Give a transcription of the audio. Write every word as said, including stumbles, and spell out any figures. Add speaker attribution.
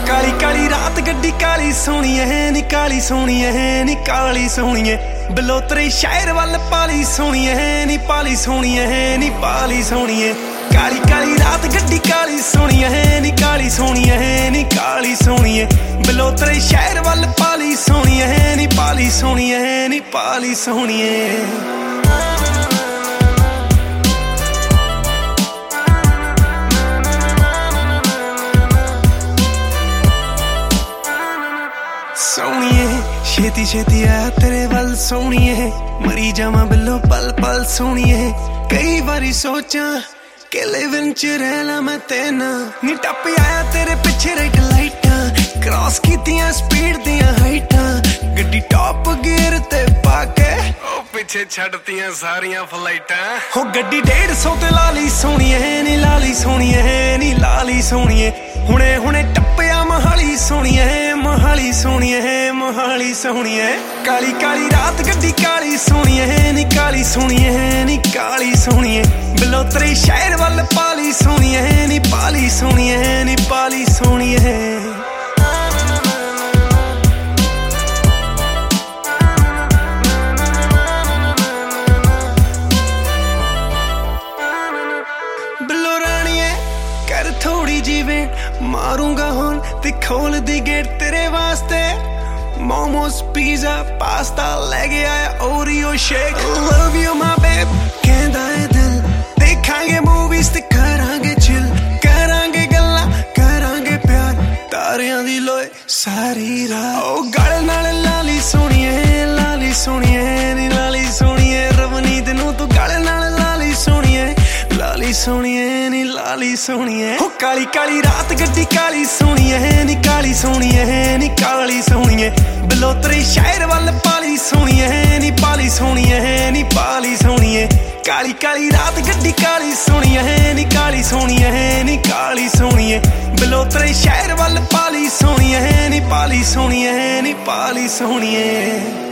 Speaker 1: काली काली रात गड्डी काली सोहणीए नी काली सोहणीए नी काली सोहणीए बलोतरे शहर वल पाली सोहणीए नी पाली सोहणीए नी पाली सोहणीए काली काली रात गड्डी काली सोहणीए नी काली सोहणीए नी काली सोहणीए बलोतरे शहर वल पाली सोहणीए नी पाली सोहणीए नी पाली सोहणीए सोहणीए छेती छेती आ तेरे वल सोहणीए मरी जावा बिलो पल पल सोहणीए कई बारी सोचा कि लिविंग च रहना मैं तेना नी टप आया तेरे पिछे रेड लाइटां क्रॉस कीतियां स्पीड दियां हाइटां गड्डी टॉप गियर ते पाके ओ पिछे छड्डतियां सारियां फ्लाइटां हो गड्डी डेढ़ सौ ते लाली सोहणीए नी लाली सोहणीए नी लाली सोहणीए हुणे हुणे टप्पिया मोहाली सोहणीए मोहाली सोहणीए मोहाली सोहणीए काली काली रात गड्डी काली सोहणीए नी काली सोहणीए नी काली सोहणीए बलोतरे शहर वल पाली सोहणीए नी पाली सोहणीए नी पाली सोहणीए कर थोड़ी जीवे मारूंगा हुन ते खोल दी गेट तेरे वास्ते मोमोस पिज़्ज़ा पास्ता लेके आया Oreo shake love you my babe कहंदा है दिल देखांगे मूवीज ते करांगे चिल करांगे गल्लां करांगे प्यार तारियां दी लोए सारी रात ओ गल नाल लाली सोहणीए लाली सोहणीए नी लाली सोहणीए रवनीत नूं तू गल नाल लाली सोहणीए लाली सोहणीए नी लाली सोहणीए हो काली काली रात गड्डी काली सोहणीए नी काली सोहणीए नी काली सोहणीए बलोतरे शहर वल पाली सोहणीए नी पाली सोहणीए नी पाली सोहणीए काली काली रात गड्डी काली सोहणीए नी काली सोहणीए नी काली सोहणीए बलोतरे शहर वल पाली सोहणीए नी पाली सोहणीए नी पाली सोहणीए